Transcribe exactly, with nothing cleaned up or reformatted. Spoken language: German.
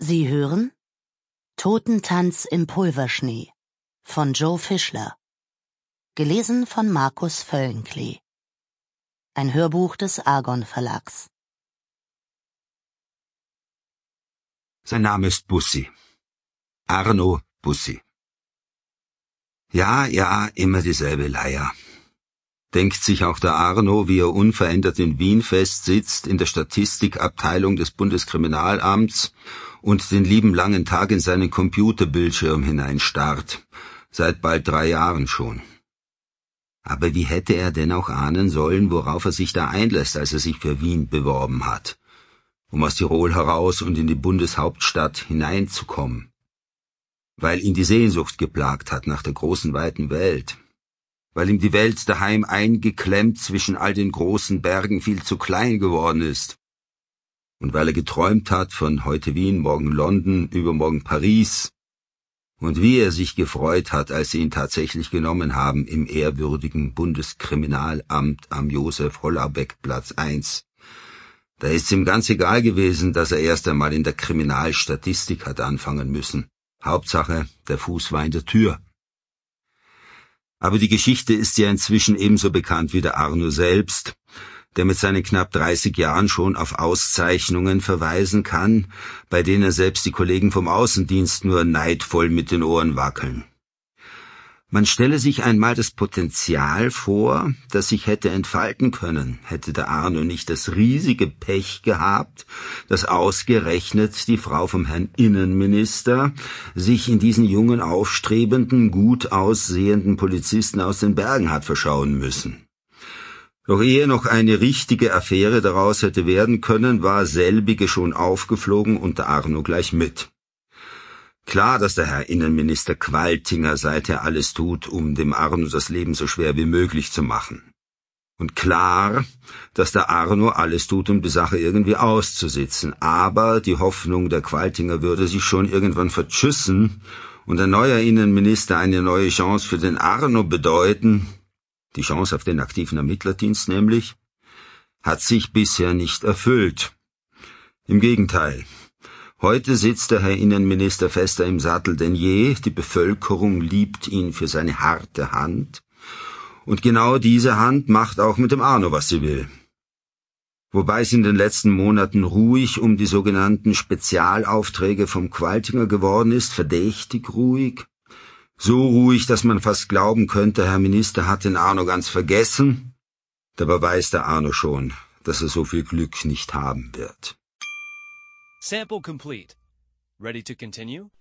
Sie hören Totentanz im Pulverschnee von Joe Fischler, gelesen von Markus Völlenklee. Ein Hörbuch des Argon Verlags. Sein Name ist Bussi. Arno Bussi. Ja, ja, immer dieselbe Leier. Denkt sich auch der Arno, wie er unverändert in Wien festsitzt, in der Statistikabteilung des Bundeskriminalamts und den lieben langen Tag in seinen Computerbildschirm hineinstarrt. Seit bald drei Jahren schon. Aber wie hätte er denn auch ahnen sollen, worauf er sich da einlässt, als er sich für Wien beworben hat, um aus Tirol heraus und in die Bundeshauptstadt hineinzukommen? Weil ihn die Sehnsucht geplagt hat nach der großen, weiten Welt. Weil ihm die Welt daheim eingeklemmt zwischen all den großen Bergen viel zu klein geworden ist. Und weil er geträumt hat von heute Wien, morgen London, übermorgen Paris. Und wie er sich gefreut hat, als sie ihn tatsächlich genommen haben im ehrwürdigen Bundeskriminalamt am Josef-Hollaubeck-Platz eins. Da ist's ihm ganz egal gewesen, dass er erst einmal in der Kriminalstatistik hat anfangen müssen. Hauptsache, der Fuß war in der Tür. Aber die Geschichte ist ja inzwischen ebenso bekannt wie der Arno selbst, der mit seinen knapp dreißig Jahren schon auf Auszeichnungen verweisen kann, bei denen selbst die Kollegen vom Außendienst nur neidvoll mit den Ohren wackeln. Man stelle sich einmal das Potenzial vor, das sich hätte entfalten können, hätte der Arno nicht das riesige Pech gehabt, dass ausgerechnet die Frau vom Herrn Innenminister sich in diesen jungen, aufstrebenden, gut aussehenden Polizisten aus den Bergen hat verschauen müssen. Doch ehe noch eine richtige Affäre daraus hätte werden können, war selbige schon aufgeflogen und der Arno gleich mit. Klar, dass der Herr Innenminister Qualtinger seither alles tut, um dem Arno das Leben so schwer wie möglich zu machen. Und klar, dass der Arno alles tut, um die Sache irgendwie auszusitzen. Aber die Hoffnung der Qualtinger würde sich schon irgendwann verschüssen und ein neuer Innenminister eine neue Chance für den Arno bedeuten, die Chance auf den aktiven Ermittlerdienst nämlich, hat sich bisher nicht erfüllt. Im Gegenteil. Heute sitzt der Herr Innenminister fester im Sattel denn je, die Bevölkerung liebt ihn für seine harte Hand, und genau diese Hand macht auch mit dem Arno, was sie will. Wobei es in den letzten Monaten ruhig um die sogenannten Spezialaufträge vom Qualtinger geworden ist, verdächtig ruhig, so ruhig, dass man fast glauben könnte, Herr Minister hat den Arno ganz vergessen, dabei weiß der Arno schon, dass er so viel Glück nicht haben wird. Sample complete. Ready to continue?